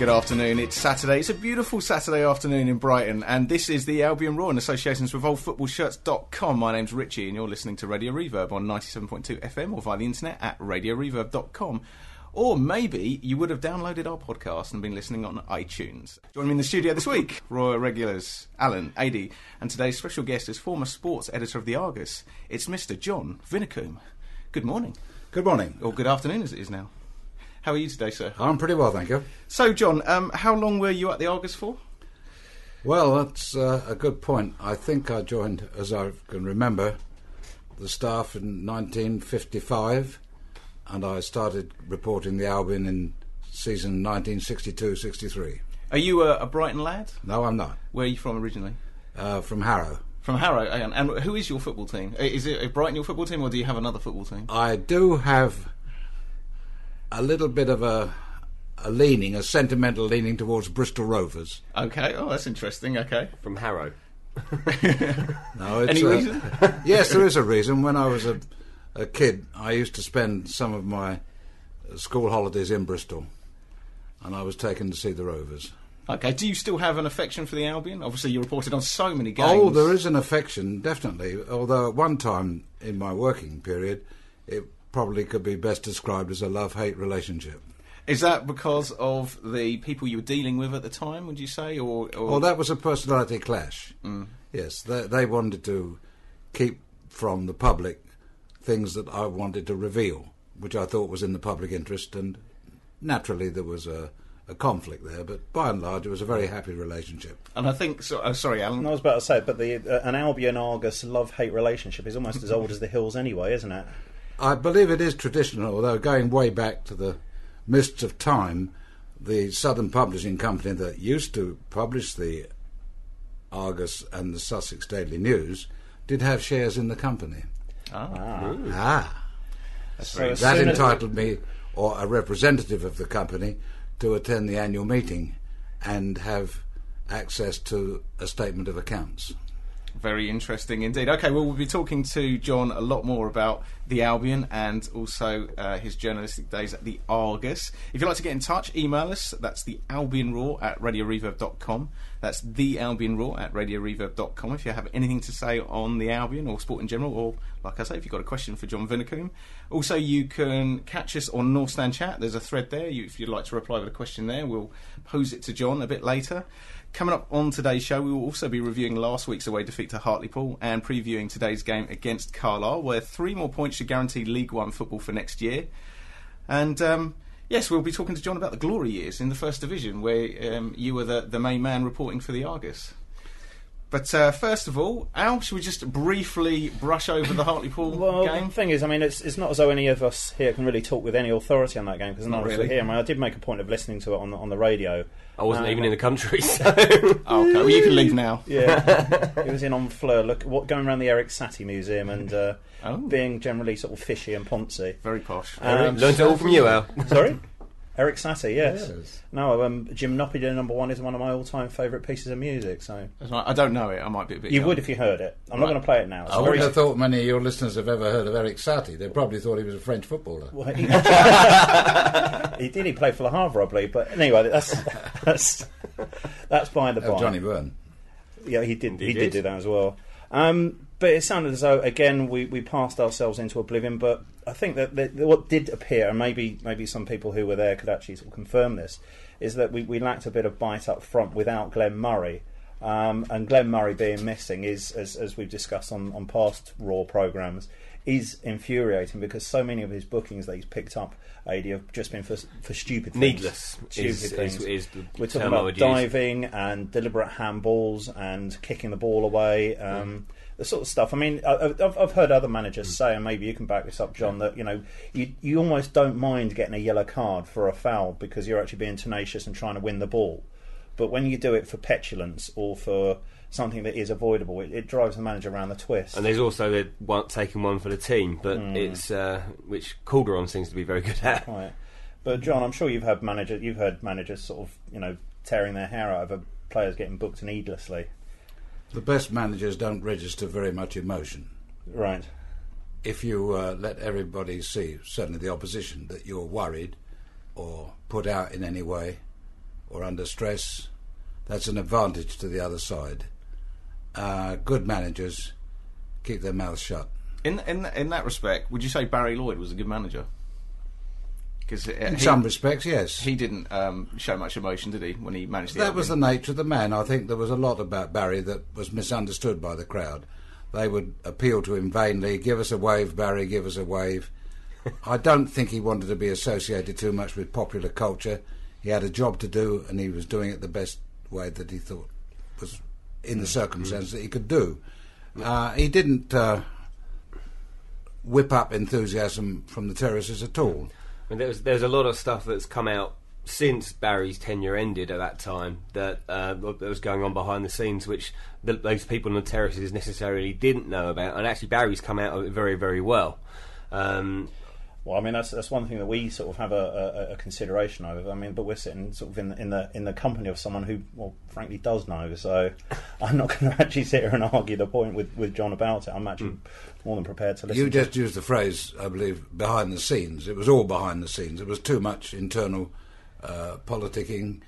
good afternoon. It's Saturday. It's a beautiful Saturday afternoon in Brighton, and this is the Albion Roar in associations with oldfootballshirts.com. My name's Richie, and you're listening to Radio Reverb on 97.2 FM or via the internet at radioreverb.com. Or maybe you would have downloaded our podcast and been listening on iTunes. Joining me in the studio this week, Royal regulars Alan, Adi, and today's special guest is former sports editor of the Argus. It's Mr. John Vinnicombe. Good morning. Good morning. Or good afternoon as it is now. How are you today, sir? I'm pretty well, thank you. So, John, how long were you at the Argus for? Well, that's a good point. I think I joined, as I can remember, the staff in 1955, and I started reporting the Albion in season 1962-63. Are you a Brighton lad? No, I'm not. Where are you from originally? From Harrow. From Harrow, and who is your football team? Is it Brighton your football team, or do you have another football team? I do have a little bit of a sentimental leaning towards Bristol Rovers. Okay, oh, that's interesting, okay. From Harrow. No, it's Any reason? Yes, there is a reason. When I was a kid, I used to spend some of my school holidays in Bristol, and I was taken to see the Rovers. Okay, do you still have an affection for the Albion? Obviously, you reported on so many games. Oh, there is an affection, definitely. Although at one time in my working period, it probably could be best described as a love-hate relationship. Is that because of the people you were dealing with at the time, would you say? Or... Well, that was a personality clash. Yes, they wanted to keep from the public things that I wanted to reveal, which I thought was in the public interest, and naturally there was a conflict there, but by and large it was a very happy relationship. And I think... sorry, Alan. I was about to say, but an Albion-Argus love-hate relationship is almost as old as the hills anyway, isn't it? I believe it is traditional, although going way back to the mists of time, the Southern Publishing Company that used to publish the Argus and the Sussex Daily News did have shares in the company. That entitled me, or a representative of the company, to attend the annual meeting and have access to a statement of accounts. Very interesting indeed. Okay, well, we'll be talking to John a lot more about the Albion and also his journalistic days at the Argus. If you'd like to get in touch, email us. That's the AlbionRoar at radioreverb.com. That's the AlbionRoar at radioreverb.com. If you have anything to say on the Albion or sport in general, or, like I say, if you've got a question for John Vinnicombe. Also, you can catch us on North Stand Chat. There's a thread there. If you'd like to reply with a question there, we'll pose it to John a bit later. Coming up on today's show, we will also be reviewing last week's away defeat to Hartlepool and previewing today's game against Carlisle, where 3 more points should guarantee League One football for next year. And yes, we'll be talking to John about the glory years in the First Division, where you were the main man reporting for the Argus. But first of all, Al, should we just briefly brush over the Hartlepool game? Well, the thing is, I mean, it's not as though any of us here can really talk with any authority on that game, because none of us were here. I mean, I did make a point of listening to it on the radio. I wasn't even in the country, so... Oh, okay, well, you can leave now. Yeah, it was in Honfleur, going around the Eric Satie Museum and being generally sort of fishy and poncy. Very posh. Learned it all from you, Al. Sorry? Eric Satie, yes. No, Gymnopédia No. 1 is one of my all-time favourite pieces of music. So I don't know it. I might be a bit. You would if you heard it. I'm not going to play it now. I wouldn't have thought many of your listeners have ever heard of Eric Satie. They probably thought he was a French footballer. Well, he did. He played for Le Havre, I believe. But anyway, that's by the by. Johnny Byrne. Yeah, he did. He did do that as well. But it sounded as though, again, we passed ourselves into oblivion. But I think that what did appear, and maybe some people who were there could actually sort of confirm this, is that we lacked a bit of bite up front without Glenn Murray. And Glenn Murray being missing is, as we've discussed on past Raw programmes, is infuriating, because so many of his bookings that he's picked up, AD, have just been for stupid things. Needless. Stupid things. Is the We're talking about diving and deliberate handballs and kicking the ball away. The sort of stuff. I mean, I've heard other managers say, and maybe you can back this up, John, that you almost don't mind getting a yellow card for a foul because you're actually being tenacious and trying to win the ball. But when you do it for petulance or for something that is avoidable, it drives the manager around the twist. And there's also taking one for the team, but it's which Calderon seems to be very good at. Right. But John, I'm sure you've heard managers sort of tearing their hair out over players getting booked needlessly. The best managers don't register very much emotion. Right. If you let everybody see, certainly the opposition, that you're worried or put out in any way, or under stress, that's an advantage to the other side. Good managers keep their mouths shut. In that respect, would you say Barry Lloyd was a good manager? Because in some respects, yes. He didn't show much emotion, did he, when he managed the That Albion? was the nature of the man. I think there was a lot about Barry that was misunderstood by the crowd. They would appeal to him vainly, give us a wave, Barry, give us a wave. I don't think he wanted to be associated too much with popular culture. He had a job to do, and he was doing it the best way that he thought was in the circumstances that he could do. He didn't whip up enthusiasm from the terraces at all. I mean, there's a lot of stuff that's come out since Barry's tenure ended at that time that was going on behind the scenes, which those people on the terraces necessarily didn't know about. And actually, Barry's come out of it very, very well. Well, I mean, that's one thing that we sort of have a consideration over. I mean, but we're sitting sort of in the company of someone who, well, frankly, does know. So I'm not going to actually sit here and argue the point with John about it. I'm actually more than prepared to listen. You just used the phrase, I believe, behind the scenes. It was all behind the scenes. It was too much internal politicking,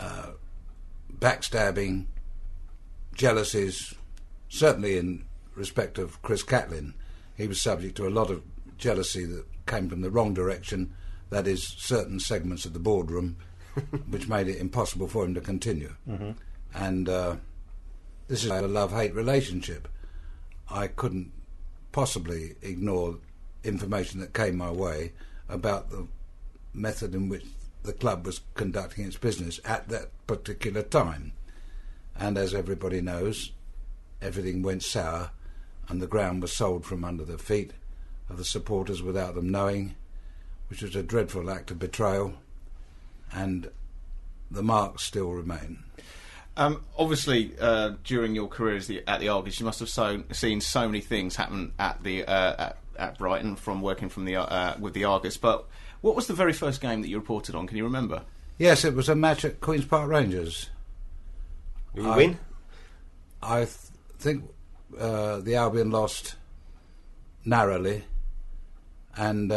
backstabbing, jealousies. Certainly in respect of Chris Catlin, he was subject to a lot of jealousy that came from the wrong direction, that is, certain segments of the boardroom, which made it impossible for him to continue. Mm-hmm. And this is a love-hate relationship. I couldn't possibly ignore information that came my way about the method in which the club was conducting its business at that particular time. And as everybody knows, everything went sour and the ground was sold from under the feet of the supporters without them knowing, which was a dreadful act of betrayal, and the marks still remain. Obviously, during your career at the Argus, you must have seen so many things happen at the at Brighton from working from with the Argus. But what was the very first game that you reported on? Can you remember? Yes, it was a match at Queen's Park Rangers. Did you win? I think the Albion lost narrowly, and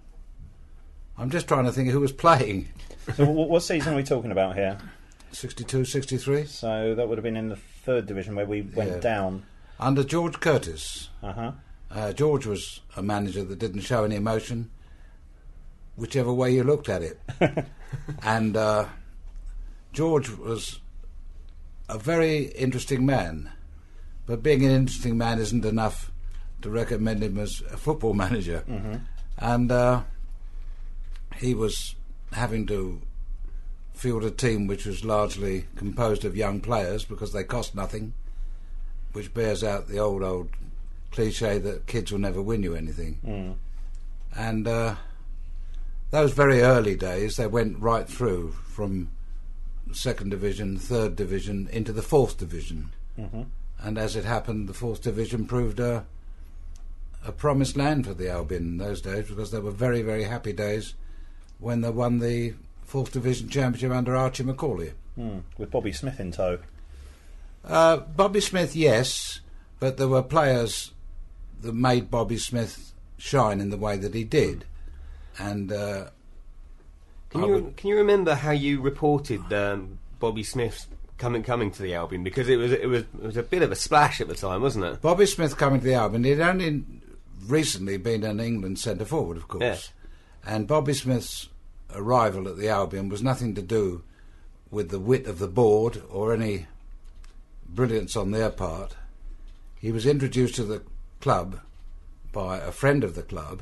I'm just trying to think who was playing. So what season are we talking about here? 62, 63. So that would have been in the third division where we went down. Under George Curtis. Uh-huh. George was a manager that didn't show any emotion, whichever way you looked at it. And George was a very interesting man, but being an interesting man isn't enough to recommend him as a football manager. Mm-hmm. And he was having to field a team which was largely composed of young players because they cost nothing, which bears out the old cliche that kids will never win you anything. Mm. And those very early days, they went right through from second division, third division, into the fourth division. Mm-hmm. And as it happened, the fourth division proved a promised land for the Albion in those days, because they were very, very happy days when they won the fourth division championship under Archie Macaulay. With Bobby Smith in tow. Bobby Smith, yes, but there were players that made Bobby Smith shine in the way that he did. And can you remember how you reported Bobby Smith coming to the Albion? Because it was a bit of a splash at the time, wasn't it? Bobby Smith coming to the Albion, he'd only recently been an England centre forward, of course. Yes. And Bobby Smith's arrival at the Albion was nothing to do with the wit of the board or any brilliance on their part. He was introduced to the club by a friend of the club.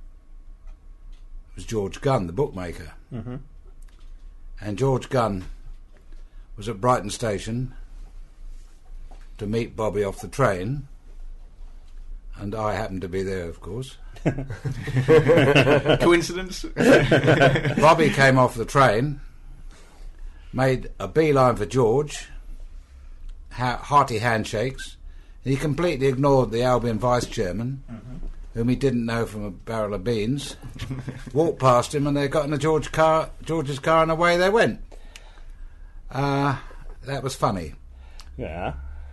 It was George Gunn, the bookmaker. Mm-hmm. And George Gunn was at Brighton Station to meet Bobby off the train, and I happened to be there, of course. Coincidence? Bobby came off the train, made a beeline for George, hearty handshakes. He completely ignored the Albion vice chairman, whom he didn't know from a barrel of beans, walked past him, and they got in George's car, and away they went. That was funny. Yeah.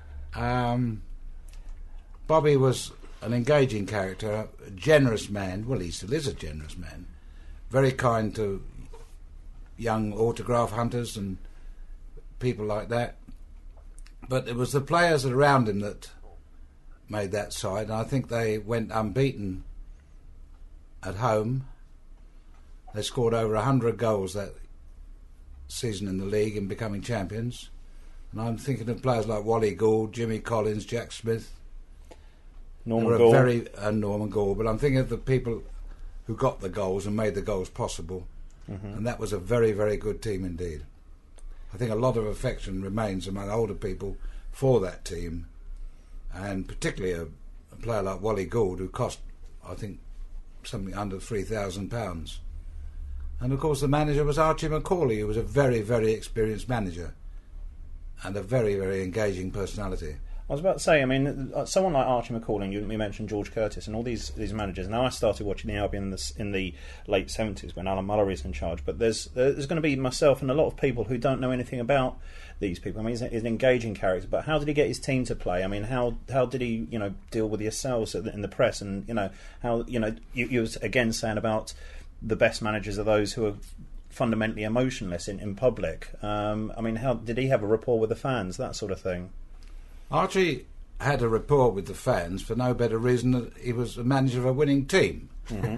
Bobby was an engaging character, a generous man. Well, he still is a generous man. Very kind to young autograph hunters and people like that. But it was the players around him that made that side, and I think they went unbeaten at home. They scored over 100 goals that season in the league in becoming champions. And I'm thinking of players like Wally Gould, Jimmy Collins, Jack Smith, Norman Gould. Norman Gould. But I'm thinking of the people who got the goals and made the goals possible. And that was a very, very good team indeed. I think a lot of affection remains among older people for that team, and particularly a player like Wally Gould, who cost, I think, something under £3,000. And of course the manager was Archie Macaulay, who was a very, very experienced manager and a very, very engaging personality. I was about to say, I mean, someone like Archie Macaulay, you mentioned George Curtis and all these managers. Now, I started watching the Albion in the late 70s when Alan Mullery's in charge, but there's going to be myself and a lot of people who don't know anything about these people. I mean, he's an engaging character, but how did he get his team to play? I mean, how did he, deal with yourselves in the press, and how you was again saying about the best managers are those who are fundamentally emotionless in public. I mean, how did he have a rapport with the fans, that sort of thing? Archie had a rapport with the fans for no better reason than he was a manager of a winning team.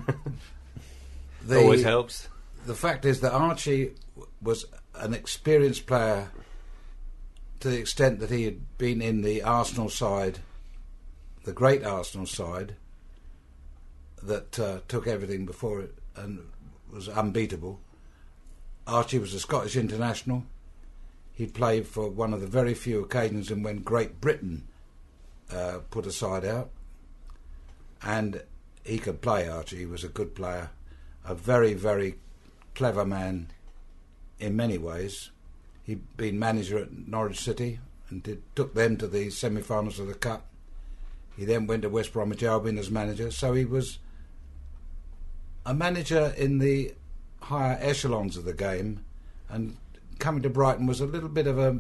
Always helps. The fact is that Archie was an experienced player to the extent that he had been in the Arsenal side, the great Arsenal side, that took everything before it and was unbeatable. Archie was a Scottish international. He played for one of the very few occasions in when Great Britain put a side out. And he could play, Archie. He was a good player. A very, very clever man in many ways. He'd been manager at Norwich City and took them to the semi-finals of the Cup. He then went to West Bromwich Albion as manager. So he was a manager in the higher echelons of the game, and coming to Brighton was a little bit of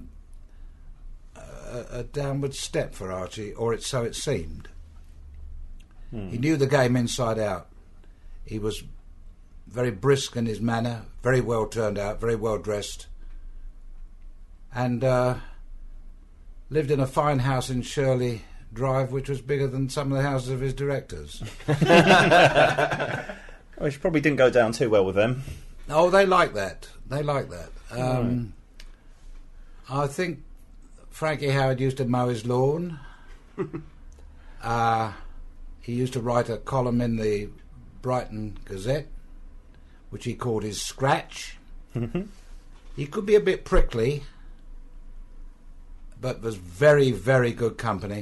a downward step for Archie, or so it seemed. He knew the game inside out. He was very brisk in his manner, very well turned out, very well dressed, and lived in a fine house in Shirley Drive, which was bigger than some of the houses of his directors. Which probably didn't go down too well with them. Oh, they like that. They like that. I think Frankie Howard used to mow his lawn. He used to write a column in the Brighton Gazette, which he called his Scratch. He could be a bit prickly, but was very, very good company.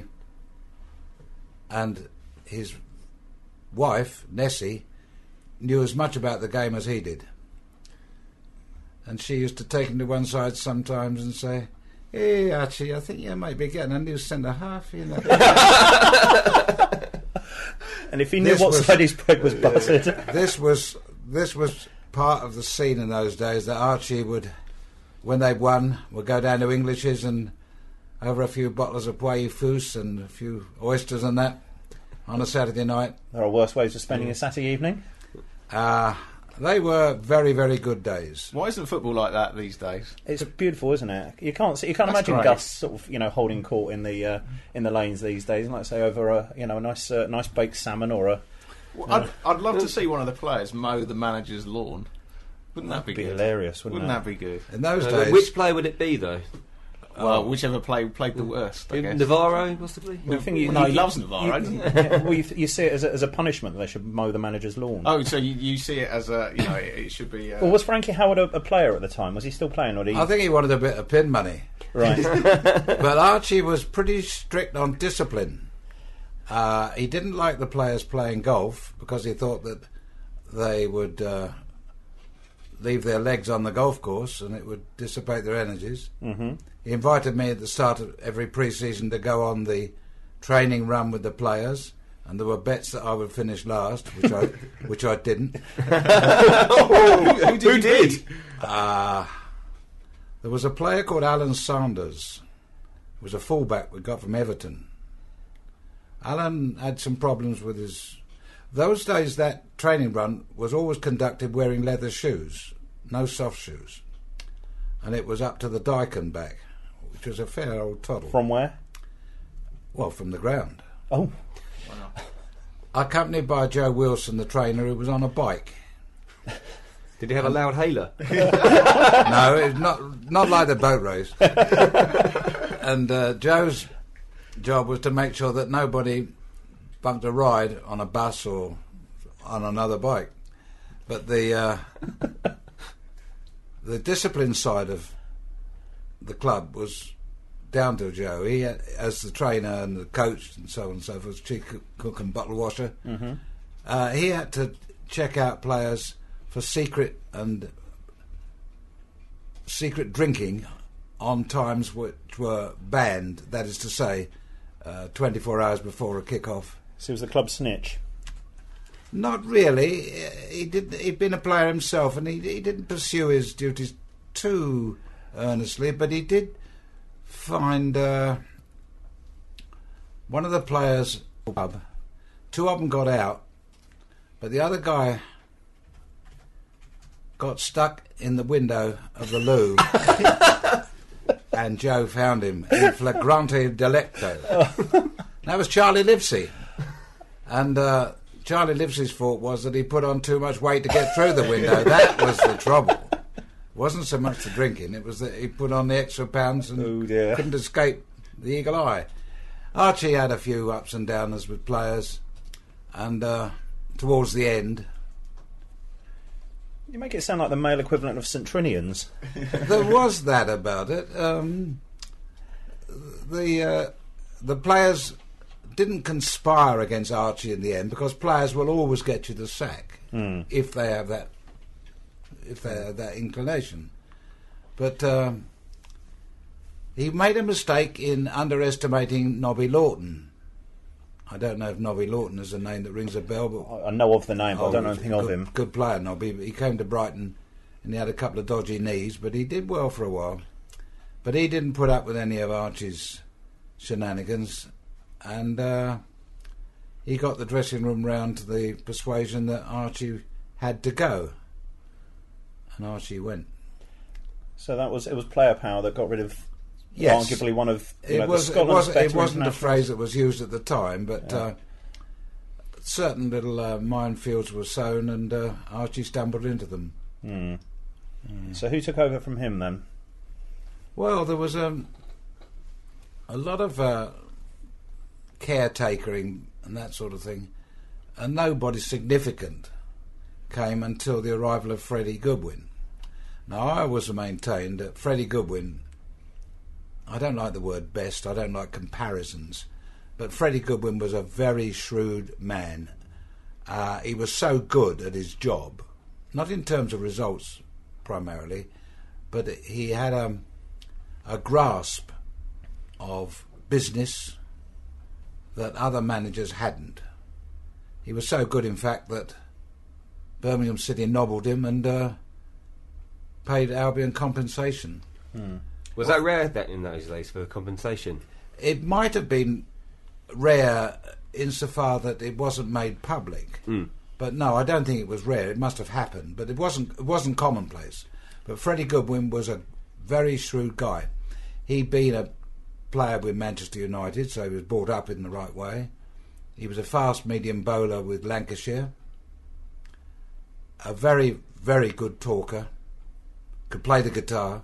And his wife, Nessie, knew as much about the game as he did. And she used to take him to one side sometimes and say, "Hey, Archie, I think you might be getting a new centre-half, you know." And if he knew what side his bread was buttered. This was part of the scene in those days, that Archie would, when they won, would go down to English's and over a few bottles of Puy Fous and a few oysters and that on a Saturday night. There are worse ways of spending a Saturday evening. They were very, very good days. Why isn't football like that these days? It's beautiful, isn't it? You can't imagine great. Gus sort of holding court in the lanes these days. Like say over a nice baked salmon or a. Well, I'd love to see one of the players mow the manager's lawn. Wouldn't that be good? Hilarious? Wouldn't that be good? In those days, which player would it be though? Well, whichever player played the worst, I guess. Navarro, possibly? Well, he loves Navarro, doesn't he? Well, you see it as a punishment that they should mow the manager's lawn. Oh, so you see it as it should be... Well, was Frankie Howard a player at the time? Was he still playing? I think he wanted a bit of pin money. Right. But Archie was pretty strict on discipline. He didn't like the players playing golf because he thought that they would leave their legs on the golf course and it would dissipate their energies. He invited me at the start of every pre-season to go on the training run with the players, and there were bets that I would finish last, which I didn't. Who did? There was a player called Alan Sanders. He was a fullback we got from Everton. Alan had some problems with his... Those days that training run was always conducted wearing leather shoes. no soft shoes. And it was up to the dyke and back, which was a fair old toddle. From where? Well, from the ground. Oh. Accompanied by Joe Wilson, the trainer, who was on a bike. Did he have a loud hailer? No, it's not like the boat race. And Joe's job was to make sure that nobody bunked a ride on a bus or on another bike. But the discipline side of the club was down to Joe. He, as the trainer and the coach and so on and so forth, chief cook and bottle washer, he had to check out players for secret drinking on times which were banned. That is to say, 24 hours before a kick-off. So he was the club snitch. Not really. He'd been a player himself, and he didn't pursue his duties too earnestly, but he did find one of the players' pub. Two of them got out, but the other guy got stuck in the window of the loo, and Joe found him in flagrante delicto. That was Charlie Livesey, and Charlie Livesey's fault was that he put on too much weight to get through the window. That was the trouble. It wasn't so much the drinking, it was that he put on the extra pounds and couldn't escape the eagle eye. Archie had a few ups and downers with players, and towards the end... You make it sound like the male equivalent of St Trinians. There was that about it. The players didn't conspire against Archie in the end, because players will always get you the sack if they have that inclination. But he made a mistake in underestimating Nobby Lawton. I don't know if Nobby Lawton is a name that rings a bell, but I know of the name, but I don't know anything of him. Good player, Nobby. He came to Brighton and he had a couple of dodgy knees, but he did well for a while. But he didn't put up with any of Archie's shenanigans, and he got the dressing room round to the persuasion that Archie had to go, and Archie went. So it was player power that got rid of arguably one of it wasn't a phrase that was used at the time, but certain little minefields were sown, and Archie stumbled into them. So who took over from him then? Well, there was a lot of caretakering and that sort of thing, and nobody significant came until the arrival of Freddie Goodwin. Now, I always maintained that Freddie Goodwin, I don't like the word best, I don't like comparisons, but Freddie Goodwin was a very shrewd man. He was so good at his job, not in terms of results primarily, but he had a grasp of business that other managers hadn't. He was so good, in fact, that Birmingham City nobbled him and paid Albion compensation. Was that rare in those days for compensation? It might have been rare insofar that it wasn't made public. But no, I don't think it was rare. It must have happened, but it wasn't commonplace. But Freddie Goodwin was a very shrewd guy. He'd been a player with Manchester United, so he was brought up in the right way. He was a fast medium bowler with Lancashire. A very, very good talker. Could play the guitar.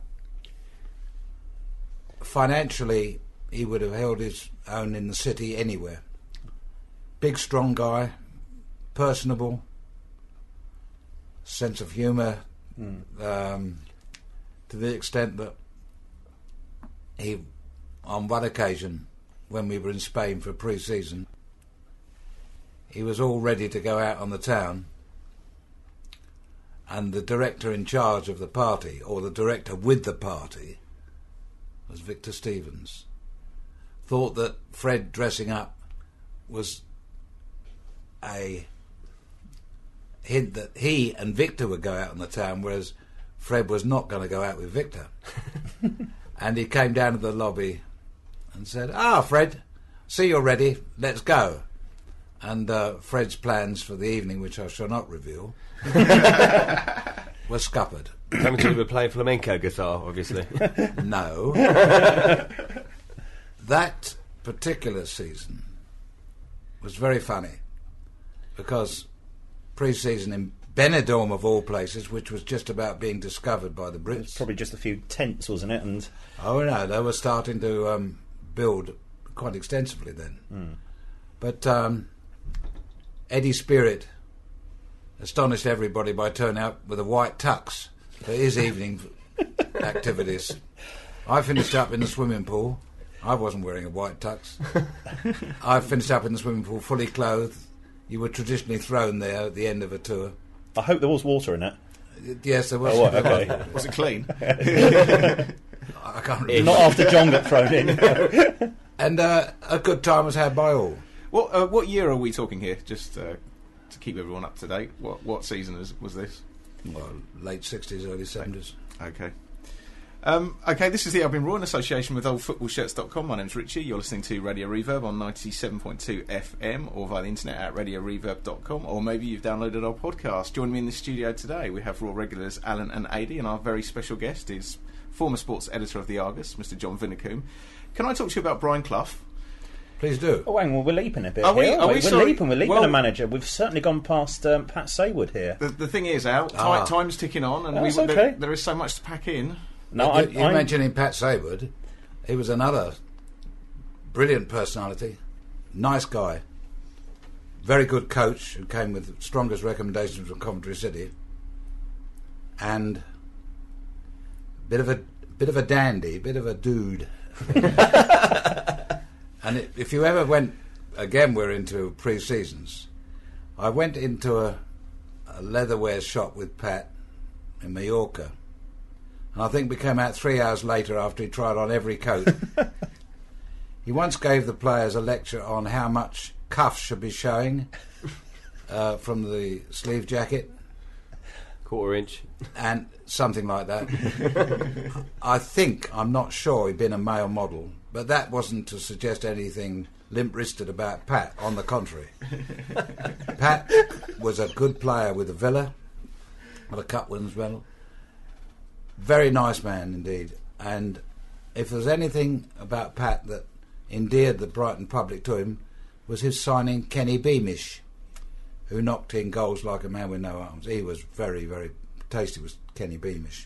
Financially, he would have held his own in the city anywhere. Big, strong guy, personable, sense of humour, to the extent that he, on one occasion, when we were in Spain for pre-season, he was all ready to go out on the town, and the director in charge of the party, or the director with the party, was Victor Stevens, thought that Fred dressing up was a hint that he and Victor would go out on the town, whereas Fred was not going to go out with Victor. And he came down to the lobby and said, Fred, see you're ready, let's go. And Fred's plans for the evening, which I shall not reveal, was scuppered. Something to do with playing flamenco guitar, obviously. No. That particular season was very funny because pre-season in Benidorm, of all places, which was just about being discovered by the It was Brits. probably just a few tents, wasn't it? And Oh no, they were starting to build quite extensively then. But Eddie Spirit astonished everybody by turning up with a white tux for his evening activities. I finished up in the swimming pool. I wasn't wearing a white tux. I finished up in the swimming pool fully clothed. You were traditionally thrown there at the end of a tour. I hope there was water in it. Yes, there was. Oh, what? Okay. Was it clean? I can't remember. Not after John got thrown in. And a good time was had by all. What year are we talking here? Just to keep everyone up to date. What season was this? Well, late 60s, early 70s. Okay. Okay, this is the Albion Roar in association with oldfootballshirts.com. My name's Richie. You're listening to Radio Reverb on 97.2 FM or via the internet at radioreverb.com, or maybe you've downloaded our podcast. Joining me in the studio today, we have Roar regulars Alan and Adi, and our very special guest is former sports editor of the Argus, Mr. John Vinnicombe. Can I talk to you about Brian Clough? Please do. Oh, hang on, we're leaping a bit Are we- here. are we We're sorry? leaping Well- a manager. We've certainly gone past Pat Saywood here. The thing is, Al, time's ticking on, and That's okay. there is so much to pack in. No, You mentioning Pat Saywood. He was another brilliant personality, nice guy, very good coach who came with the strongest recommendations from Coventry City, and bit of a dandy, bit of a dude. And if you ever went, again we're into pre-seasons, I went into a leatherware shop with Pat in Mallorca, and I think we came out 3 hours later after he tried on every coat. He once gave the players a lecture on how much cuff should be showing from the sleeve jacket, Quarter inch. and something like that. I'm not sure he'd been a male model, but that wasn't to suggest anything limp-wristed about Pat. On the contrary, Pat was a good player with the Villa, with a cup winners medal. Very nice man indeed. And if there's anything about Pat that endeared the Brighton public to him, was his signing Kenny Beamish, who knocked in goals like a man with no arms. He was very, very tasty, was Kenny Beamish.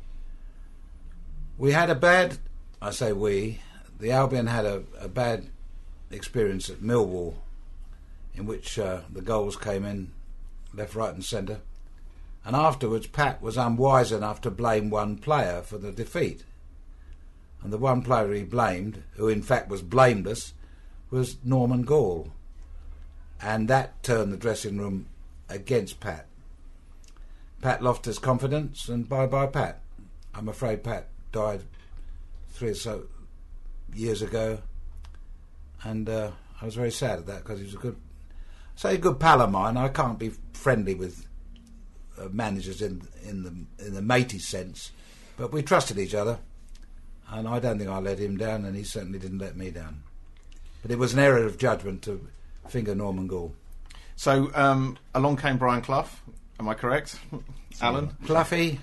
We had the Albion had a bad experience at Millwall, in which the goals came in left, right and centre. And afterwards Pat was unwise enough to blame one player for the defeat. And the one player he blamed, who in fact was blameless, was Norman Gall. And that turned the dressing room against Pat. Pat lost his confidence, and bye-bye Pat. I'm afraid Pat died 3 or so years ago, and I was very sad at that, because he was a good pal of mine. I can't be friendly with managers in the matey sense, but we trusted each other, and I don't think I let him down, and he certainly didn't let me down. But it was an error of judgment to finger Norman Gall. So along came Brian Clough. Am I correct, Alan? Cloughie.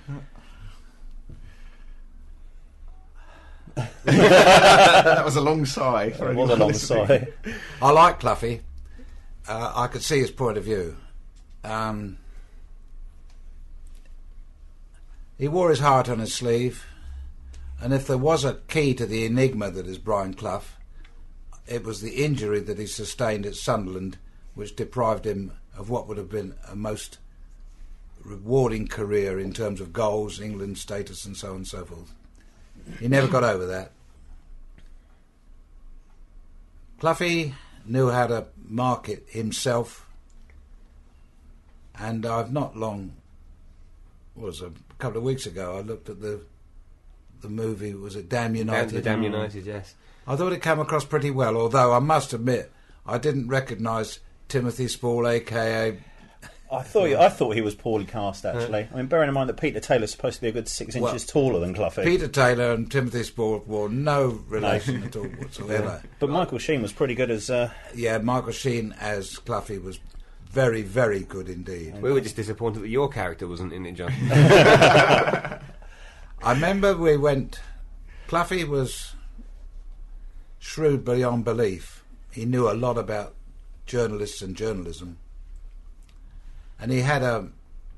That was a long sigh. It was a long sigh. I like Cloughie. I could see his point of view. He wore his heart on his sleeve, and if there was a key to the enigma that is Brian Clough, it was the injury that he sustained at Sunderland, which deprived him of what would have been a most rewarding career in terms of goals, England status and so on and so forth. He never got over that. Cloughie knew how to market himself, and I've not long, a couple of weeks ago, I looked at the movie, was it Damn United? Damn United, yes. I thought it came across pretty well, although I must admit I didn't recognise Timothy Spall, a.k.a. I thought he was poorly cast, actually. I mean, bearing in mind that Peter Taylor's supposed to be a good 6 inches taller than Cloughie. Peter Taylor and Timothy Spall wore no relation at all whatsoever. But Michael Sheen was pretty good as... Yeah, Michael Sheen as Cloughie was very, very good indeed. We were just disappointed that your character wasn't in it, John. I remember we went... Cloughie was shrewd beyond belief. He knew a lot about journalists and journalism. And he had a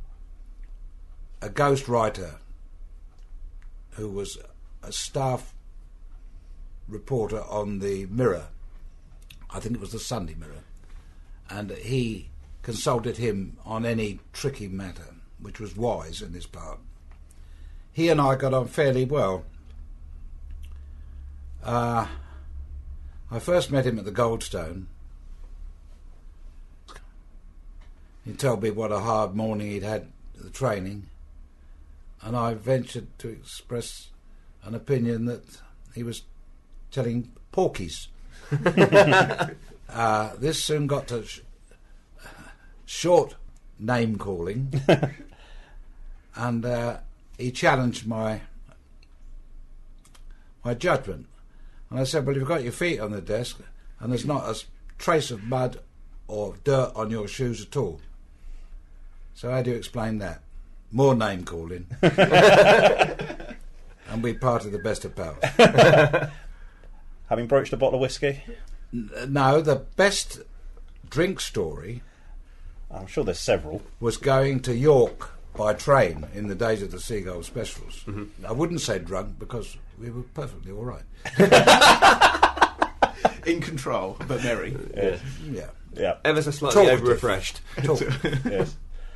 ghost writer who was a staff reporter on the Mirror. I think it was the Sunday Mirror. And he consulted him on any tricky matter, which was wise in his part. He and I got on fairly well. I first met him at the Goldstone. He told me what a hard morning he'd had at the training, and I ventured to express an opinion that he was telling porkies. This soon got to short name calling, and he challenged my judgment. And I said, well, you've got your feet on the desk and there's not a trace of mud or dirt on your shoes at all. So how do you explain that? More name calling. And we parted the best of pals. Having broached a bottle of whiskey? No, the best drink story... I'm sure there's several. ... was going to York by train in the days of the Seagull specials. Mm-hmm. I wouldn't say drunk because we were perfectly all right. In control, but merry. Yes. Yeah. Ever so slightly over-refreshed. Yes.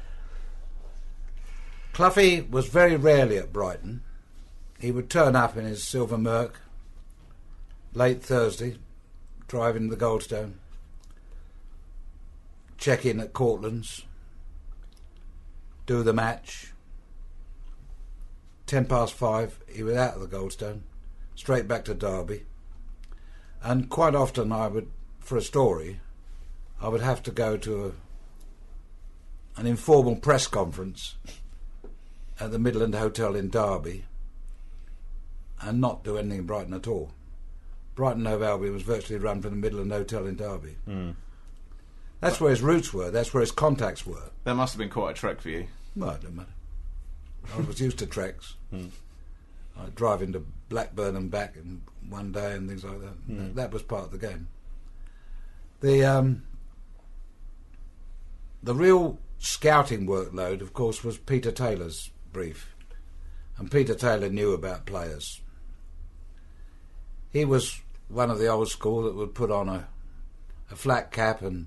Cloughie was very rarely at Brighton. He would turn up in his silver Merc late Thursday, driving the Goldstone, check in at Cortland's, do the match. 5:10, he was out of the Goldstone, straight back to Derby. And quite often I would, for a story, I would have to go to an informal press conference at the Midland Hotel in Derby and not do anything in Brighton at all. Brighton Hove Albion was virtually run from the Midland Hotel in Derby. Mm. That's where his roots were, that's where his contacts were. That must have been quite a trek for you. Well, it doesn't matter. I was used to treks. I'd drive into Blackburn and back in one day and things like that. That was part of the game. The real scouting workload, of course, was Peter Taylor's brief. And Peter Taylor knew about players. He was one of the old school that would put on a flat cap and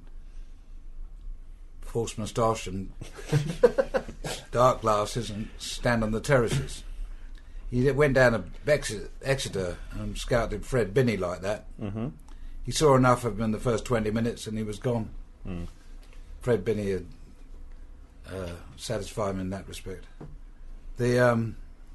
false moustache and dark glasses and stand on the terraces. He went down to Exeter and scouted Fred Binney like that. Mm-hmm. He saw enough of him in the first 20 minutes and he was gone. Fred Binney had satisfied him in that respect. The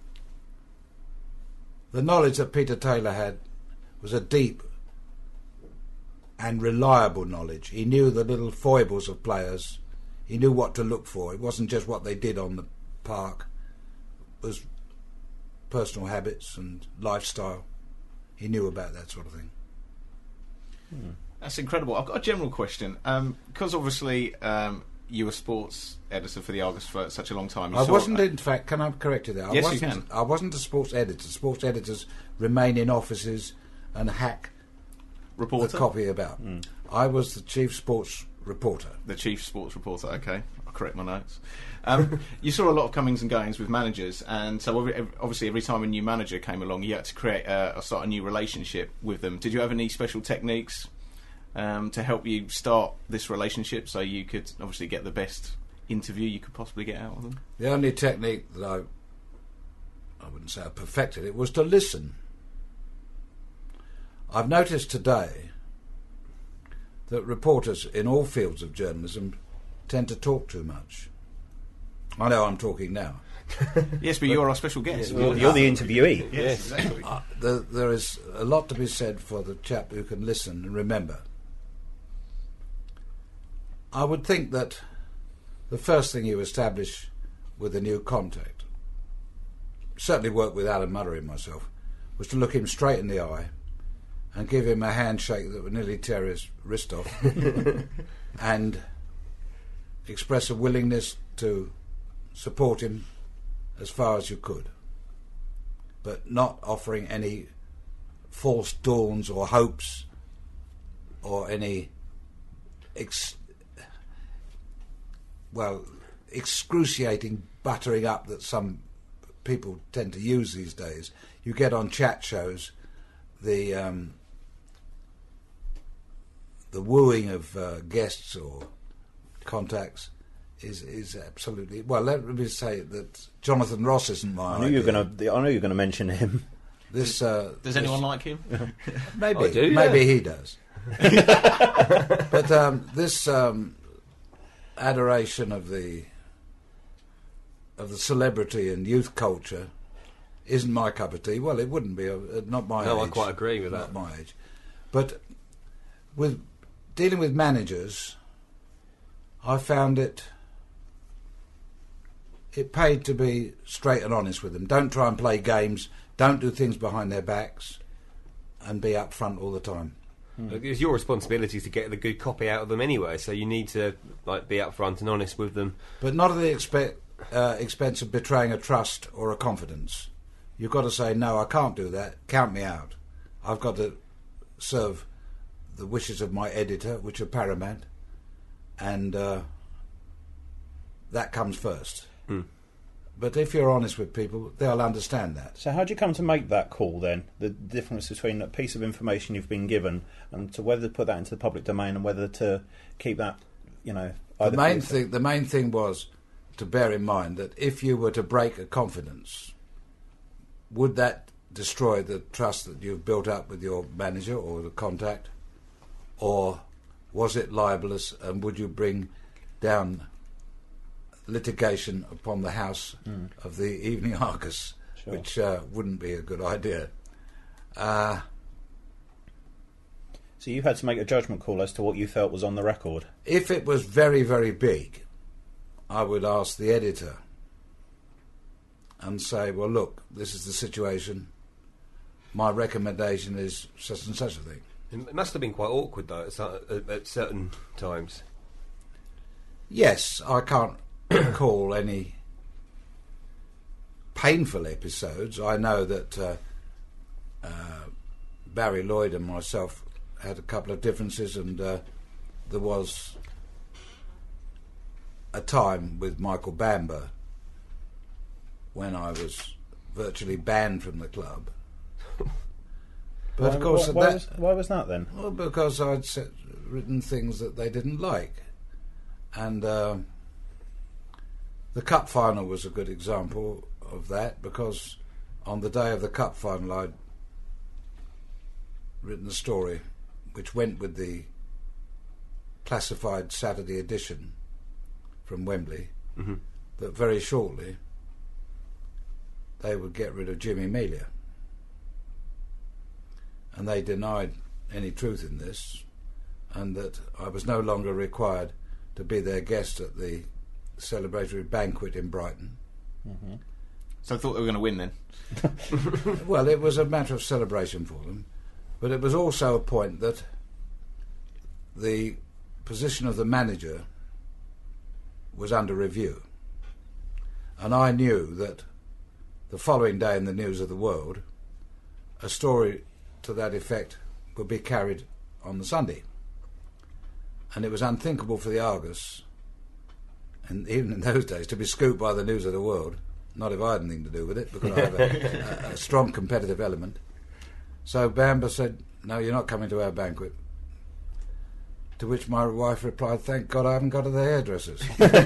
knowledge that Peter Taylor had was a deep and reliable knowledge. He knew the little foibles of players. He knew what to look for. It wasn't just what they did on the park. It was personal habits and lifestyle. He knew about that sort of thing. That's incredible. I've got a general question. Because obviously you were sports editor for the Argus for such a long time. I wasn't, in fact, can I correct you there? Yes, you can. I wasn't a sports editor. Sports editors remain in offices and hack reporter? the copy about. I was the chief sports reporter. The chief sports reporter, okay. I'll correct my notes. You saw a lot of comings and goings with managers, and so obviously every time a new manager came along, you had to create start a new relationship with them. Did you have any special techniques to help you start this relationship so you could obviously get the best interview you could possibly get out of them? The only technique that I wouldn't say I perfected it was to listen. I've noticed today that reporters in all fields of journalism tend to talk too much. I know I'm talking now. Yes, but you're our special guest. You're the interviewee. Yes, exactly. There is a lot to be said for the chap who can listen and remember. I would think that the first thing you establish with a new contact, certainly worked with Alan Murray and myself, was to look him straight in the eye and give him a handshake that would nearly tear his wrist off and express a willingness to support him as far as you could, but not offering any false dawns or hopes or any excruciating buttering up that some people tend to use these days. You get on chat shows, the wooing of guests or contacts is absolutely, well, let me say that Jonathan Ross isn't my idea. I knew you were going to mention him. Does anyone like him? Maybe, I do, maybe yeah. he does. But this adoration of the celebrity and youth culture isn't my cup of tea. Well, it wouldn't be, not my age. No, I quite agree with that. Not my age. But with dealing with managers, I found it paid to be straight and honest with them. Don't try and play games. Don't do things behind their backs, and be upfront all the time. It's your responsibility to get the good copy out of them anyway, so you need to be upfront and honest with them. But not at the expense of betraying a trust or a confidence. You've got to say, no, I can't do that. Count me out. I've got to serve the wishes of my editor, which are paramount, and that comes first. But if you're honest with people, they'll understand that. So how do you come to make that call then? The difference between a piece of information you've been given and to whether to put that into the public domain and whether to keep that, The main thing was to bear in mind that if you were to break a confidence, would that destroy the trust that you've built up with your manager or the contact? Or was it libelous, and would you bring down litigation upon the house of the Evening Argus, Sure. which wouldn't be a good idea. So you had to make a judgment call as to what you felt was on the record. If it was very, very big, I would ask the editor and say, well, look, this is the situation. My recommendation is such and such a thing. It must have been quite awkward, though, at certain times. Yes, I can't recall any painful episodes. I know that Barry Lloyd and myself had a couple of differences, and there was a time with Michael Bamber when I was virtually banned from the club. But of course, why was that then? Well, because I'd written things that they didn't like, and the cup final was a good example of that, because on the day of the cup final I'd written a story which went with the classified Saturday edition from Wembley, that very shortly they would get rid of Jimmy Melia. And they denied any truth in this, and that I was no longer required to be their guest at the celebratory banquet in Brighton. So I thought they were going to win then. Well, it was a matter of celebration for them, but it was also a point that the position of the manager was under review, and I knew that the following day in the News of the World a story to that effect would be carried on the Sunday, and it was unthinkable for the Argus, and even in those days, to be scooped by the News of the World. Not if I had anything to do with it, because I have a strong competitive element. So Bamber said, no, you're not coming to our banquet. To which my wife replied, thank God I haven't got to the hairdressers.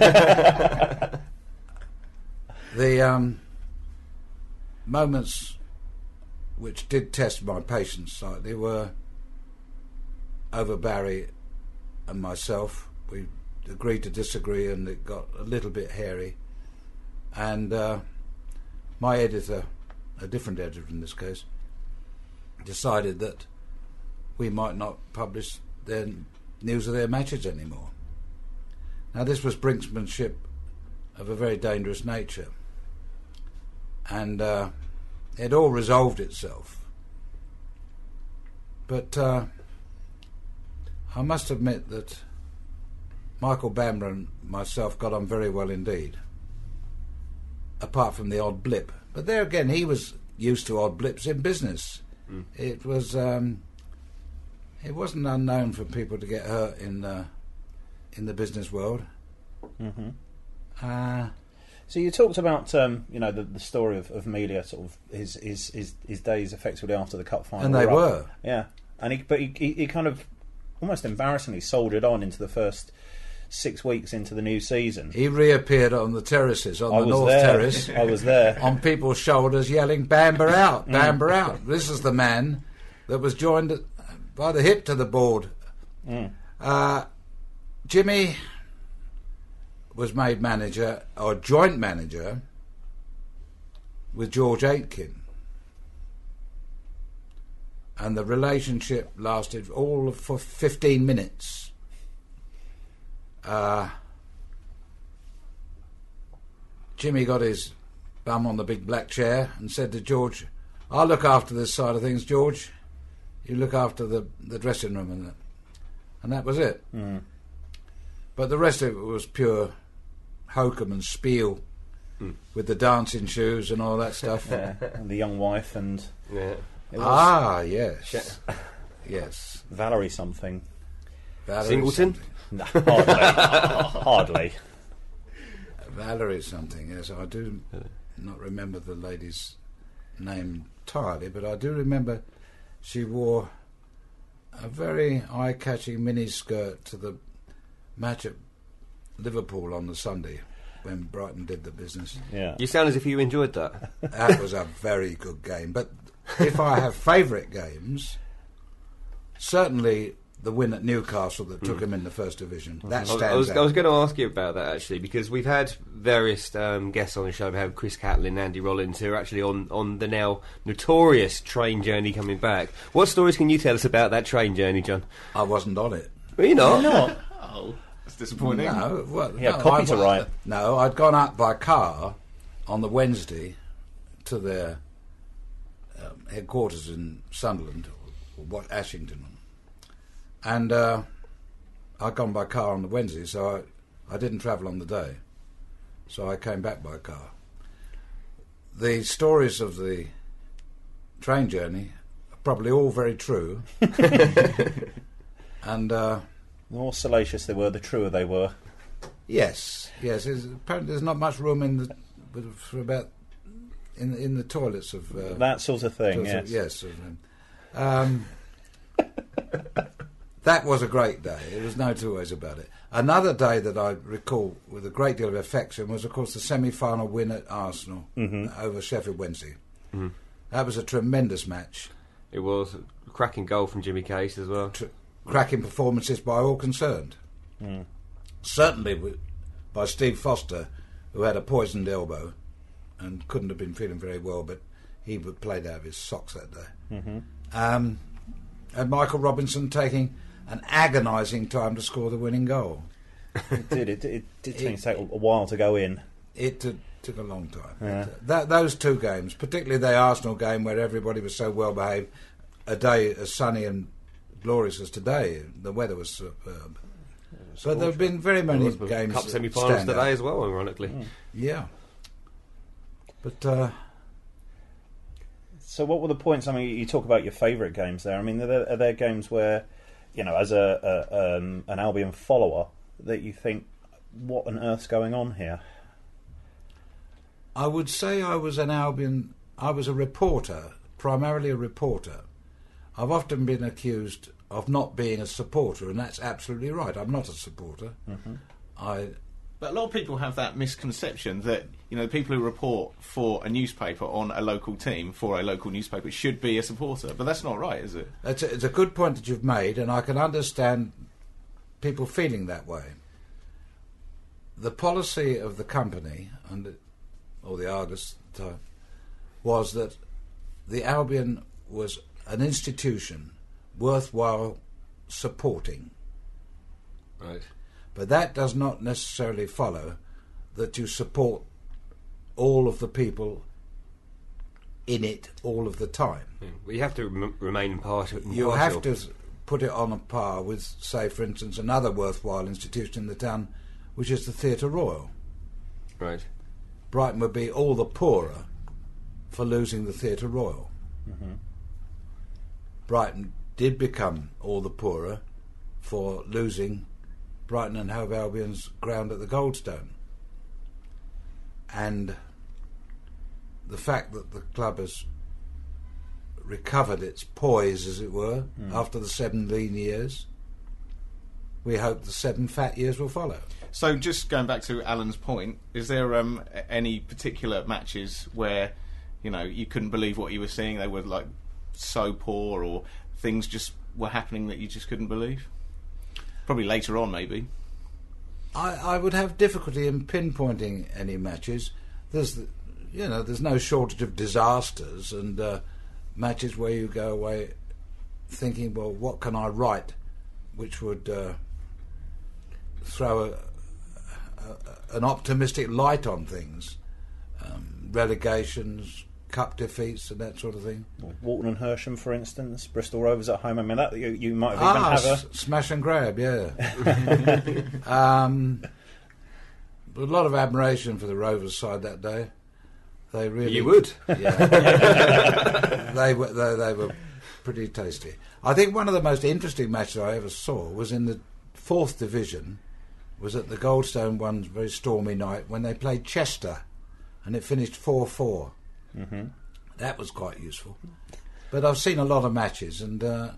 The moments which did test my patience slightly were over Barry and myself. We agreed to disagree, and it got a little bit hairy, and my editor, a different editor in this case, decided that we might not publish their news of their matches anymore. Now, this was brinksmanship of a very dangerous nature, and it all resolved itself, but I must admit that Michael Bamber and myself got on very well indeed, apart from the odd blip. But there again, he was used to odd blips in business. It was it wasn't unknown for people to get hurt in the business world. So you talked about the story of Melia, sort of his days effectively after the cup final, And they were. yeah. And he kind of almost embarrassingly soldiered on into the first 6 weeks into the new season. He reappeared on the terraces, on the North there. Terrace, I was there. on people's shoulders, yelling, "Bamber out, Bamber out." This is the man that was joined by the hip to the board. Jimmy was made manager, or joint manager, with George Aitken. And the relationship lasted for 15 minutes. Jimmy got his bum on the big black chair and said to George, "I'll look after this side of things, George. You look after the dressing room and that." And that was it. But the rest of it was pure hokum and spiel with the dancing shoes and all that stuff. And the young wife and Yeah. it was Yes. Yes. Valerie something. Valerie Singleton? something. No, hardly. Valerie something, yes. I do not remember the lady's name entirely, but I do remember she wore a very eye-catching mini-skirt to the match at Liverpool on the Sunday when Brighton did the business. Yeah. You sound as if you enjoyed that. That was a very good game. But if I have favourite games, certainly the win at Newcastle that took him in the First Division. That stands I was out. going to ask you about that actually, because we've had various guests on the show. We have Chris Catlin, Andy Rollins, who are actually on the now notorious train journey coming back. What stories can you tell us about that train journey, John? I wasn't on it. Were you not? Not. Oh, that's disappointing. No, well, He had no, copy to write. No, I'd gone up by car on the Wednesday to their headquarters in Sunderland, or Ashington, and I'd gone by car on the Wednesday, so I didn't travel on the day, so I came back by car. The stories of the train journey are probably all very true, and The more salacious they were, the truer they were. yes, apparently there's not much room in the toilets of That sort of thing, toilets yes. of- that was a great day. There was no two ways about it. Another day that I recall with a great deal of affection was, of course, the semi-final win at Arsenal over Sheffield Wednesday. That was a tremendous match. It was a cracking goal from Jimmy Case as well. Cracking performances by all concerned. Certainly by Steve Foster, who had a poisoned elbow and couldn't have been feeling very well, but he played out of his socks that day. And Michael Robinson taking an agonising time to score the winning goal. It did. It did take a while to go in. It took a long time. Yeah. Those two games, particularly the Arsenal game where everybody was so well behaved, a day as sunny and glorious as today, the weather was superb. But there have been very many games. Cup that semi-finals stand today out. as well, ironically. Yeah. But So what were the points? I mean, you talk about your favourite games there. I mean, are there games where, as an Albion follower, that you think, what on earth's going on here? I would say I was a reporter, primarily a reporter. I've often been accused of not being a supporter, and that's absolutely right. I'm not a supporter. But a lot of people have that misconception that the people who report for a newspaper on a local team for a local newspaper should be a supporter. But that's not right, is it? It's a good point that you've made, and I can understand people feeling that way. The policy of the company, or the Argus, was that the Albion was an institution worthwhile supporting. Right. But that does not necessarily follow that you support all of the people in it all of the time. Well, you have to remain impartial. You have to put it on a par with, say, for instance, another worthwhile institution in the town, which is the Theatre Royal. Right. Brighton would be all the poorer for losing the Theatre Royal. Mm-hmm. Brighton did become all the poorer for losing Brighton and Hove Albion's ground at the Goldstone. And the fact that the club has recovered its poise, as it were, after the 7 lean years, we hope the 7 fat years will follow. So, just going back to Alan's point, is there any particular matches where, you know, you couldn't believe what you were seeing? They were like so poor, or things just were happening that you just couldn't believe? Probably later on, maybe. I would have difficulty in pinpointing any matches. There's no shortage of disasters and matches where you go away thinking, well, what can I write which would throw an optimistic light on things. Relegations, cup defeats and that sort of thing. Walton and Hersham, for instance, Bristol Rovers at home. I mean, that you might have even have a smash and grab, yeah. A lot of admiration for the Rovers side that day. They really, you would, yeah. they were pretty tasty. I think one of the most interesting matches I ever saw was in the 4th division. Was at the Goldstone one very stormy night when they played Chester, and it finished 4-4. Mm-hmm. That was quite useful. But I've seen a lot of matches, and well,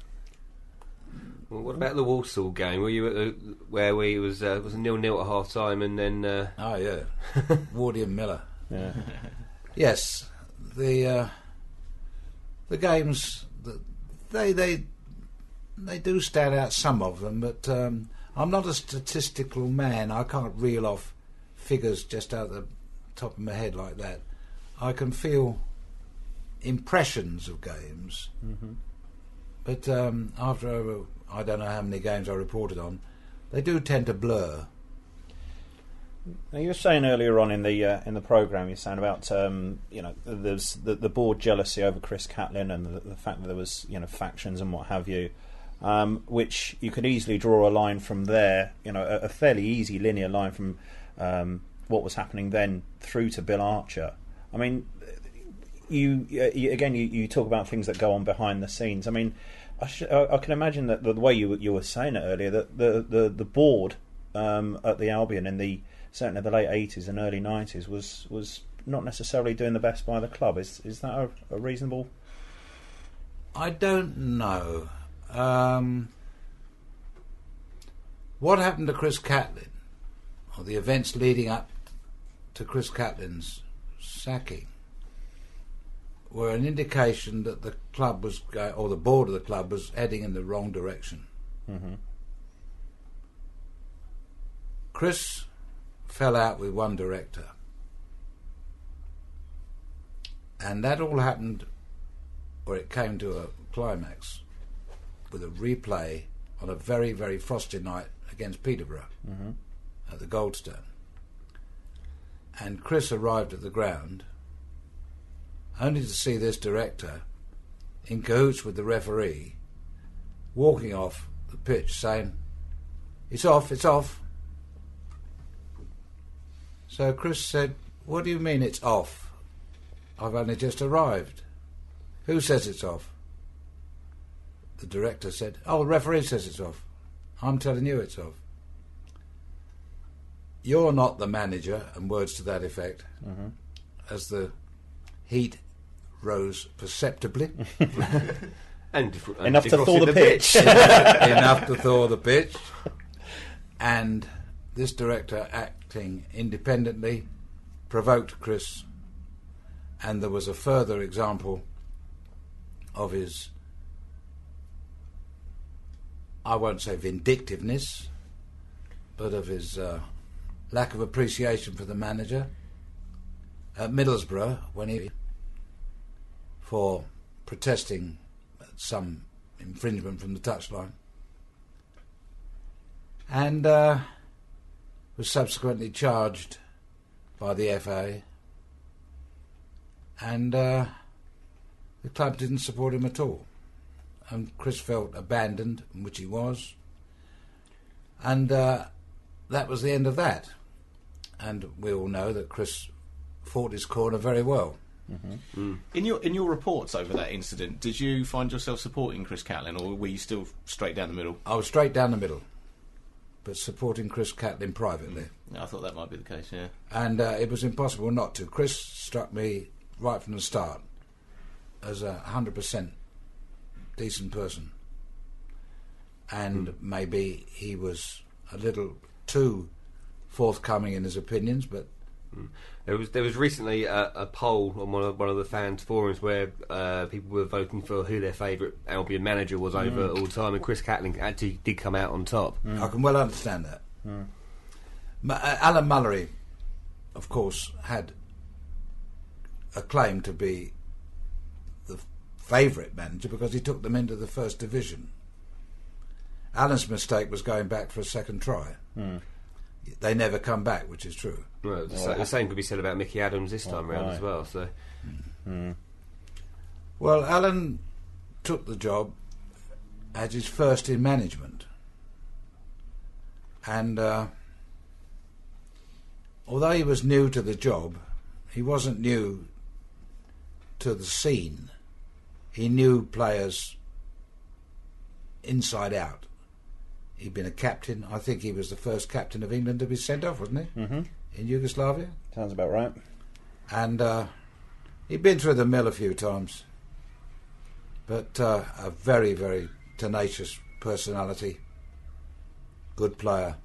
what about the Walsall game? Were you at where it was a 0-0 at half time, and then oh yeah, Wardy and Miller. Yeah. Yes, the games they do stand out, some of them, but I'm not a statistical man. I can't reel off figures just out the top of my head like that. I can feel impressions of games, but after I don't know how many games I reported on, they do tend to blur. Now, you were saying earlier on in the programme, you're saying about there's the board jealousy over Chris Catlin and the fact that there was factions and what have you, which you could easily draw a line from there, a fairly easy linear line from what was happening then through to Bill Archer. I mean, you talk about things that go on behind the scenes. I mean, I can imagine that the way you were saying it earlier, that the board at the Albion in certainly the late 80s and early 90s was not necessarily doing the best by the club. Is that a reasonable? I don't know. What happened to Chris Catlin, or the events leading up to Chris Catlin's sacking, were an indication that the club was or the board of the club was heading in the wrong direction. Mm-hmm. Chris fell out with one director, and that all happened, or it came to a climax with a replay on a very, very frosty night against Peterborough at the Goldstone. And Chris arrived at the ground only to see this director in cahoots with the referee walking off the pitch saying, "It's off, it's off." So Chris said, "What do you mean it's off? I've only just arrived. Who says it's off?" The director said, "Oh, the referee says it's off. I'm telling you it's off." "You're not the manager," and words to that effect, as the heat rose perceptibly. and enough to thaw the pitch. Enough to thaw the pitch. And this director, acting independently, provoked Chris, and there was a further example of his, I won't say vindictiveness, but of his lack of appreciation for the manager at Middlesbrough when he, for protesting some infringement from the touchline, and was subsequently charged by the FA, and the club didn't support him at all. and Chris felt abandoned, which he was. And that was the end of that. And we all know that Chris fought his corner very well. Mm-hmm. In your reports over that incident, did you find yourself supporting Chris Catlin, or were you still straight down the middle? I was straight down the middle, but supporting Chris Catlin privately. I thought that might be the case, yeah. And it was impossible not to. Chris struck me right from the start as a 100% decent person. And maybe he was a little too forthcoming in his opinions, but there was recently a poll on one of the fans' forums where people were voting for who their favourite Albion manager was over all time, and Chris Catlin actually did come out on top. I can well understand that. Alan Mullery, of course, had a claim to be the favourite manager because he took them into the First Division. Alan's mistake was going back for a second try. They never come back, which is true. Well, the same could be said about Mickey Adams this time round as well. So, Well, Alan took the job as his first in management, and although he was new to the job, he wasn't new to the scene. He knew players inside out. He'd been a captain. I think he was the first captain of England to be sent off, wasn't he? In Yugoslavia. Sounds about right. And he'd been through the mill a few times. But a very, very tenacious personality. Good player.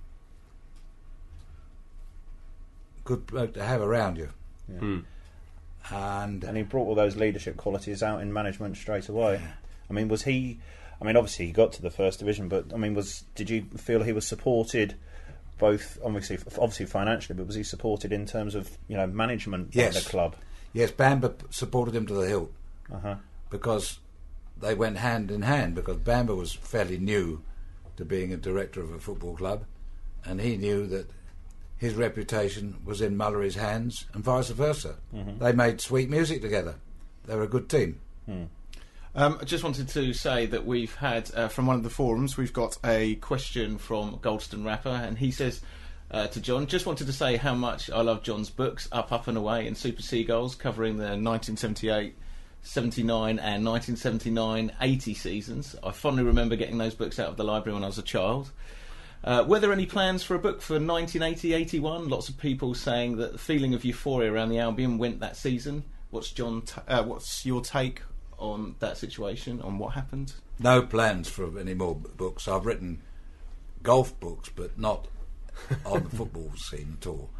Good bloke to have around you. Yeah. And he brought all those leadership qualities out in management straight away. I mean, was he... I mean, obviously he got to the First Division, but I mean, did you feel he was supported, both obviously financially, but was he supported in terms of management by the club? Yes, Bamber supported him to the hilt because they went hand in hand. Because Bamber was fairly new to being a director of a football club, and he knew that his reputation was in Mullery's hands, and vice versa. They made sweet music together. They were a good team. I just wanted to say that we've had, from one of the forums, we've got a question from Goldston Rapper, and he says to John, just wanted to say how much I love John's books, Up and Away and Super Seagulls, covering the 1978, 79 and 1979-80 seasons. I fondly remember getting those books out of the library when I was a child. Were there any plans for a book for 1980-81? Lots of people saying that the feeling of euphoria around the Albion went that season. What's your take on that situation, on what happened? No plans for any more books. I've written golf books, but not on the football scene at all.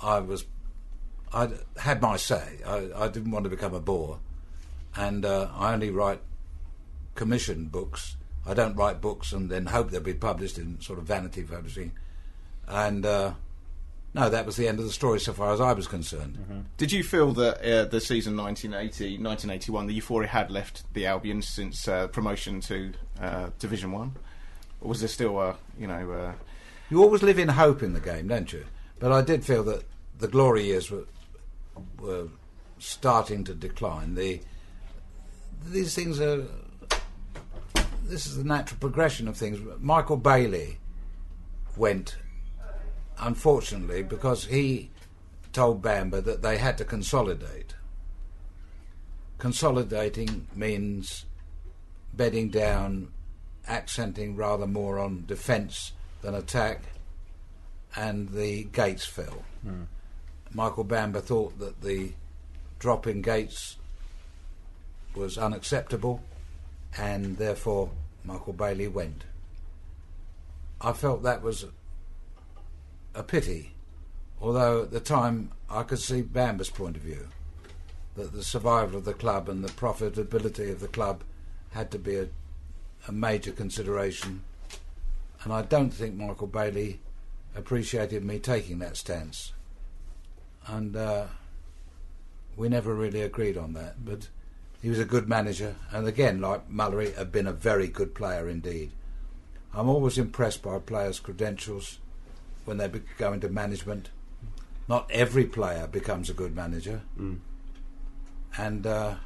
I had my say. I didn't want to become a bore, and I only write commissioned books. I don't write books and then hope they'll be published in sort of vanity publishing. And no, that was the end of the story so far as I was concerned. Did you feel that the season 1980-1981, the euphoria had left the Albion since promotion to Division 1? Or was there still You always live in hope in the game, don't you? But I did feel that the glory years were starting to decline. These things are... This is the natural progression of things. Michael Bailey went, unfortunately, because he told Bamber that they had to consolidate. Consolidating means bedding down, accenting rather more on defence than attack, and the gates fell. Michael Bamber thought that the drop in gates was unacceptable, and therefore Michael Bailey went. I felt that was a pity, although at the time I could see Bamber's point of view, that the survival of the club and the profitability of the club had to be a major consideration, and I don't think Michael Bailey appreciated me taking that stance, and we never really agreed on that, but he was a good manager, and again, like Mullery, had been a very good player indeed. I'm always impressed by players' credentials when they go into management. Not every player becomes a good manager, and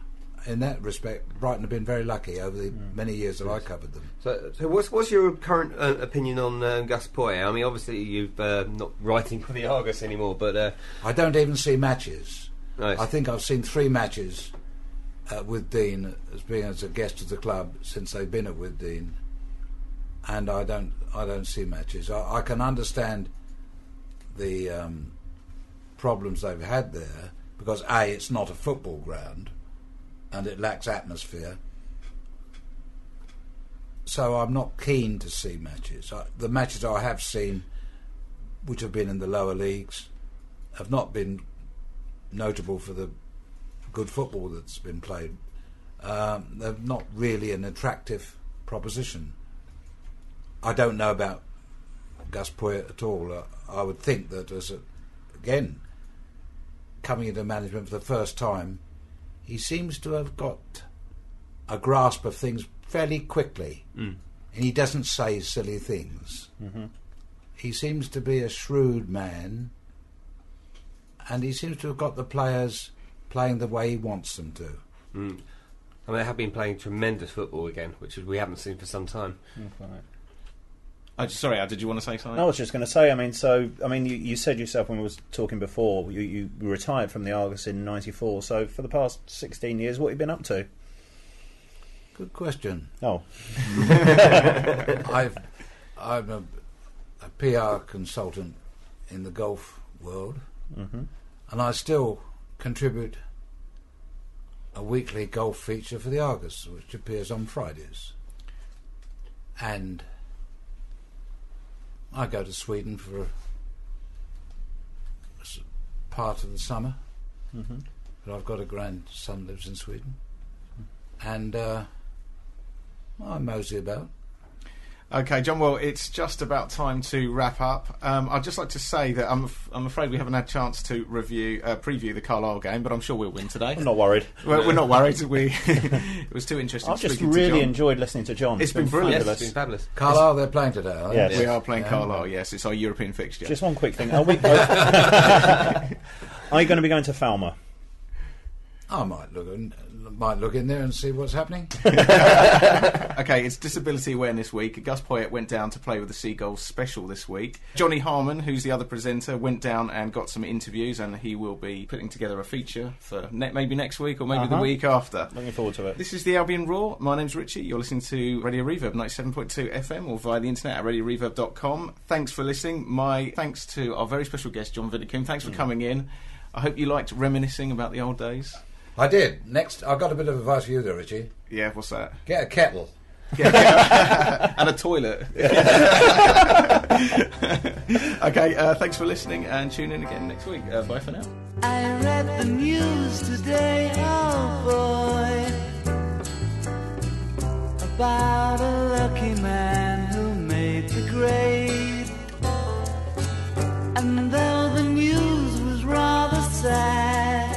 in that respect, Brighton have been very lucky over the many years that I covered them. So what's your current opinion on Gus Poyet? I mean, obviously you've not writing for the Argus anymore, but I don't even see matches. nice. I think I've seen 3 matches with Dean as a guest of the club since they've been at with Dean, and I don't see matches. I can understand the problems they've had there because it's not a football ground and it lacks atmosphere. So I'm not keen to see matches. The matches I have seen, which have been in the lower leagues, have not been notable for the good football that's been played. They're not really an attractive proposition. I don't know about Gus Poyet at all. I would think that again, coming into management for the first time, he seems to have got a grasp of things fairly quickly, and he doesn't say silly things. Mm-hmm. He seems to be a shrewd man, and he seems to have got the players playing the way he wants them to. I mean, they have been playing tremendous football again, which we haven't seen for some time. Sorry, Al, did you want to say something? I was just going to say, you said yourself when we was talking before, you retired from the Argus in '94, so for the past 16 years, what have you been up to? Good question. Oh. I'm a PR consultant in the golf world, and I still contribute a weekly golf feature for the Argus, which appears on Fridays. And I go to Sweden for a part of the summer, but I've got a grandson lives in Sweden, and I mosey about. Okay, John, well, it's just about time to wrap up. I'd just like to say that I'm afraid we haven't had a chance to preview the Carlisle game, but I'm sure we'll win today. I'm not worried. We're not worried. It was too interesting. I've just speaking to really John. enjoyed listening to John. It's been brilliant. Yes, it's been fabulous. Carlisle, they're playing today, aren't Yes. they? We are playing Carlisle, yes. It's our European fixture. Just one quick thing. Are you going to be going to Falmer? I might look in there and see what's happening. Okay, it's Disability Awareness Week. Gus Poyet went down to play with the Seagulls special this week. Johnny Harmon, who's the other presenter, went down and got some interviews, and he will be putting together a feature for maybe next week or maybe the week after. Looking forward to it. This is the Albion Raw. My name's Richie. You're listening to Radio Reverb 97.2 FM or via the internet at radioreverb.com. Thanks for listening. My thanks to our very special guest, John Widdicombe. Thanks for coming in. I hope you liked reminiscing about the old days. I did. Next, I've got a bit of advice for you there, Richie. Yeah, what's that? Get a kettle. And a toilet. Okay, thanks for listening and tune in again next week. Bye for now. I read the news today, oh boy, about a lucky man who made the grade. And though the news was rather sad,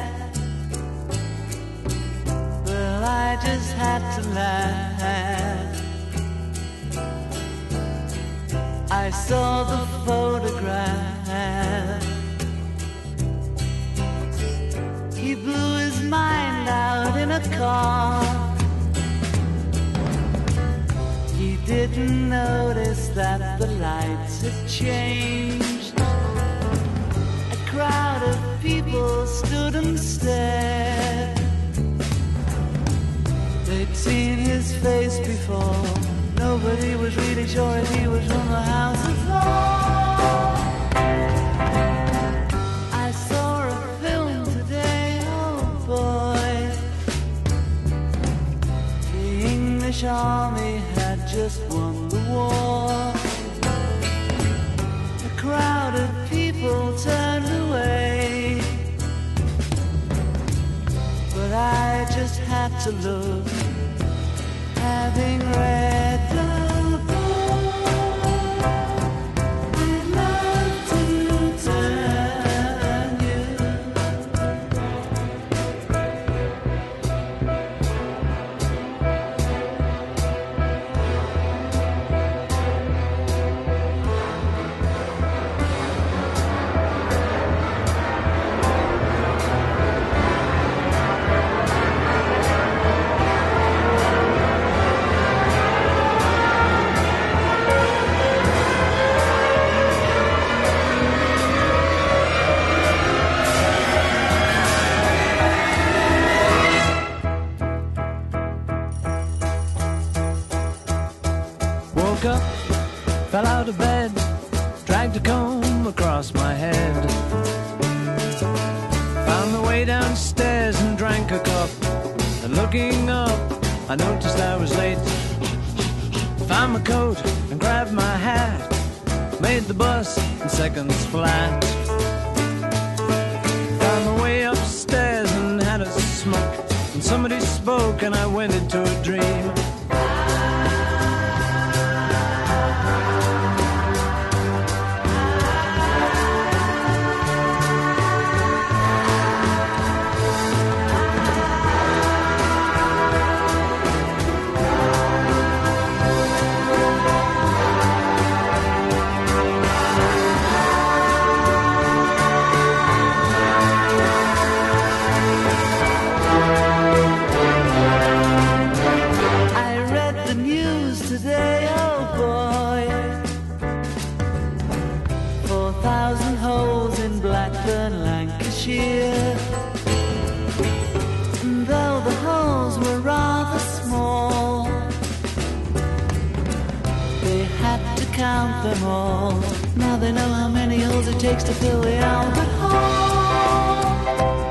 well, I just had to laugh. I saw the photograph. He blew his mind out in a car. He didn't notice that the lights had changed. A crowd of people stood and stared. They'd seen his face before. Nobody was really sure if he was from the House of Lords. I saw a film today, oh boy. The English army had just won the war. A crowd of people turned away, but I just had to look, having read the book. I'd love to tell you Fell out of bed, dragged a comb across my head. Found my way downstairs and drank a cup. And looking up, I noticed I was late. Found my coat and grabbed my hat. Made the bus in seconds flat. Found my way upstairs and had a smoke. And somebody spoke and I went into a dream. Today, oh boy, 4,000 holes in Blackburn, Lancashire. And though the holes were rather small, they had to count them all. Now they know how many holes it takes to fill the Albert Hall.